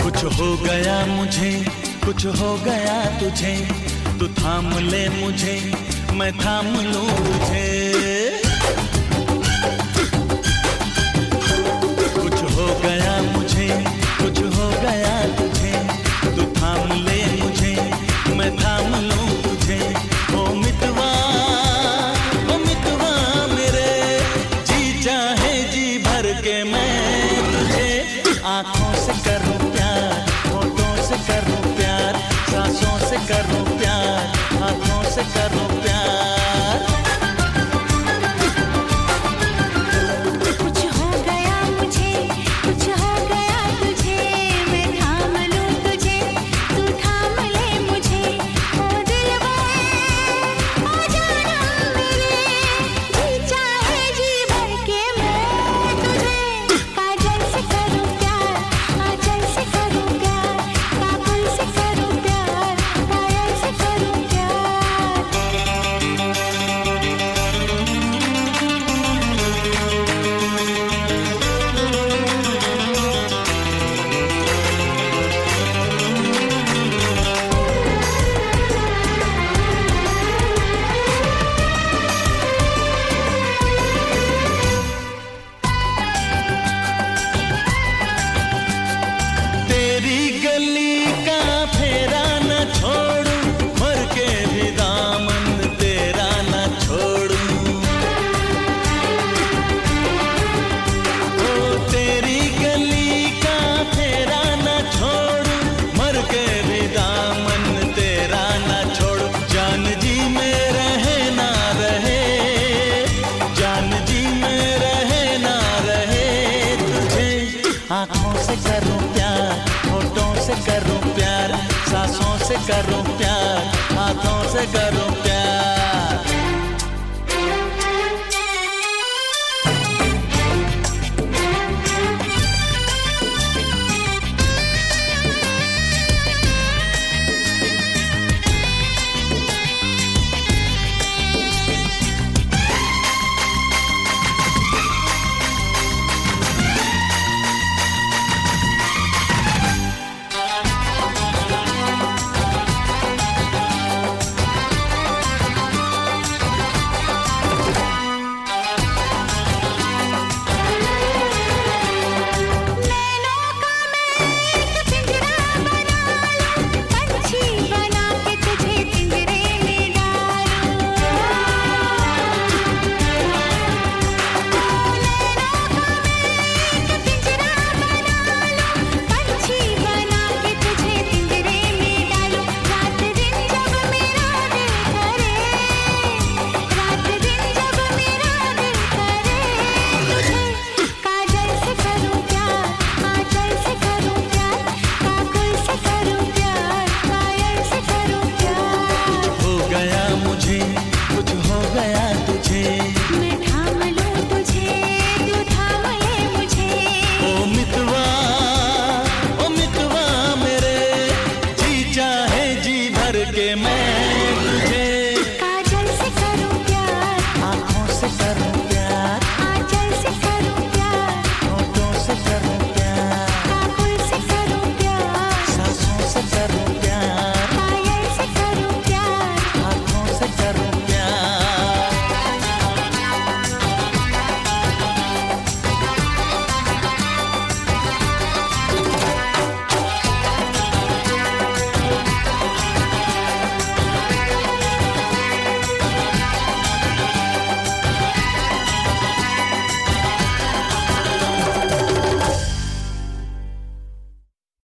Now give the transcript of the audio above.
कुछ हो गया मुझे, कुछ हो गया तुझे, तू थाम ले मुझे, मैं थाम लूं तुझे। कुछ हो गया मुझे, कुछ हो गया तुझे, तू थाम ले मुझे, मैं थाम लूं तुझे। ओ मितवा मेरे, जी चाहे जी भर के मैं तुझे आँखों से करूं प्यार, होठों से करूं प्यार, सांसों से करूं प्यार, हाथों से करूं प्यार। कुछ हो गया मुझे, कुछ हो गया तुझे, मैं थाम लूं तुझे, तू थाम ले मुझे। ओ दिलवा ओ जानम मेरे, जी चाहे जी भर के मैं तुझे काजल से करूं प्यार, आंचल से करूं प्यार, काबुल से करूं प्यार, पायल से करूं प्यार। तेरी गली का फेरा न छोड़ूं, मर के भी दामन तेरा न छोड़ूं। ओ तेरी गली का फेरा न छोड़ूं, मर के भी दामन तेरा न छोड़ूं। जान जी में रहे ना रहे, जान जी में रहे ना रहे तुझे आँखों से करूं प्यार, होठों से करूं प्यार, सांसों से करूं प्यार, हाथों से करूं प्यार।